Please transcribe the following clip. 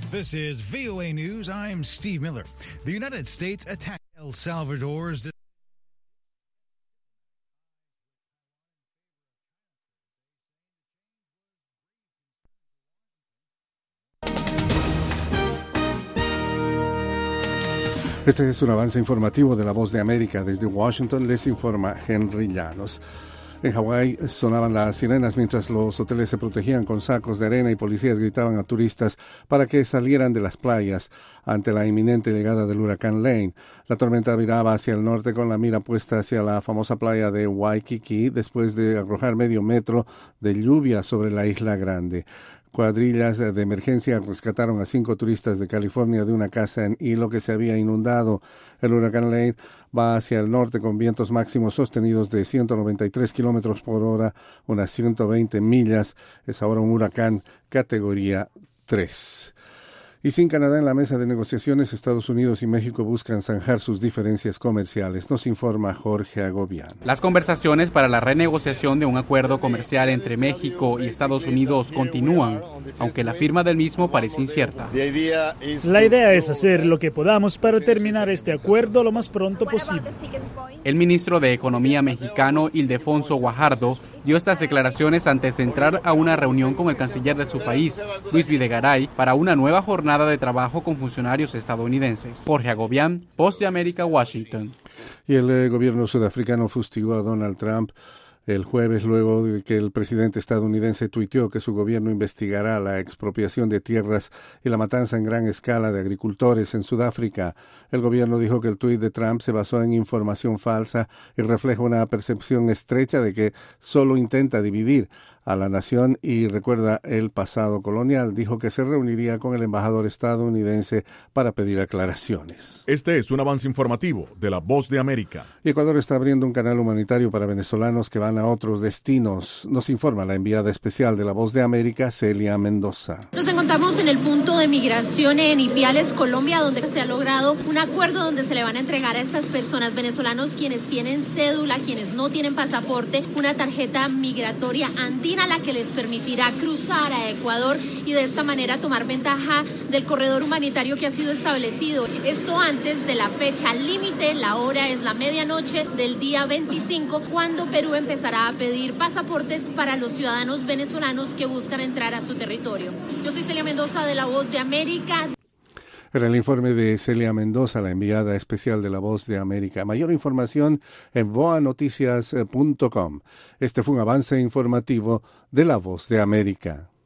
This is VOA News. I'm Steve Miller. The United States attacked El Salvador's Este es un avance informativo de La Voz de América. Desde Washington les informa Henry Llanos. En Hawái sonaban las sirenas mientras los hoteles se protegían con sacos de arena y policías gritaban a turistas para que salieran de las playas ante la inminente llegada del huracán Lane. La tormenta viraba hacia el norte con la mira puesta hacia la famosa playa de Waikiki después de arrojar medio metro de lluvia sobre la isla grande. Cuadrillas de emergencia rescataron a 5 turistas de California de una casa en Hilo que se había inundado. El huracán Lane va hacia el norte con vientos máximos sostenidos de 193 kilómetros por hora, unas 120 millas. Es ahora un huracán categoría 3. Y sin Canadá en la mesa de negociaciones, Estados Unidos y México buscan zanjar sus diferencias comerciales, nos informa Jorge Agobián. Las conversaciones para la renegociación de un acuerdo comercial entre México y Estados Unidos continúan, aunque la firma del mismo parece incierta. La idea es hacer lo que podamos para terminar este acuerdo lo más pronto posible. El ministro de Economía mexicano, Ildefonso Guajardo, dio estas declaraciones antes de entrar a una reunión con el canciller de su país, Luis Videgaray, para una nueva jornada de trabajo con funcionarios estadounidenses. Jorge Agobián, Voz de América, Washington. Y el gobierno sudafricano fustigó a Donald Trump el jueves luego de que el presidente estadounidense tuiteó que su gobierno investigará la expropiación de tierras y la matanza en gran escala de agricultores en Sudáfrica. El gobierno dijo que el tuit de Trump se basó en información falsa y refleja una percepción estrecha de que solo intenta dividir a la nación y recuerda el pasado colonial. Dijo que se reuniría con el embajador estadounidense para pedir aclaraciones. Este es un avance informativo de La Voz de América. Y Ecuador está abriendo un canal humanitario para venezolanos que van a otros destinos. Nos informa la enviada especial de La Voz de América, Celia Mendoza. Nos encontramos en el punto de migración en Ipiales, Colombia, donde se ha logrado un acuerdo donde se le van a entregar a estas personas venezolanos quienes tienen cédula, quienes no tienen pasaporte, una tarjeta migratoria andina la que les permitirá cruzar a Ecuador y de esta manera tomar ventaja del corredor humanitario que ha sido establecido. Esto antes de la fecha límite, la hora es la medianoche del día 25, cuando Perú empezará a pedir pasaportes para los ciudadanos venezolanos que buscan entrar a su territorio. Yo soy Celia Mendoza de La Voz de América. Era el informe de Celia Mendoza, la enviada especial de La Voz de América. Mayor información en voanoticias.com. Este fue un avance informativo de La Voz de América.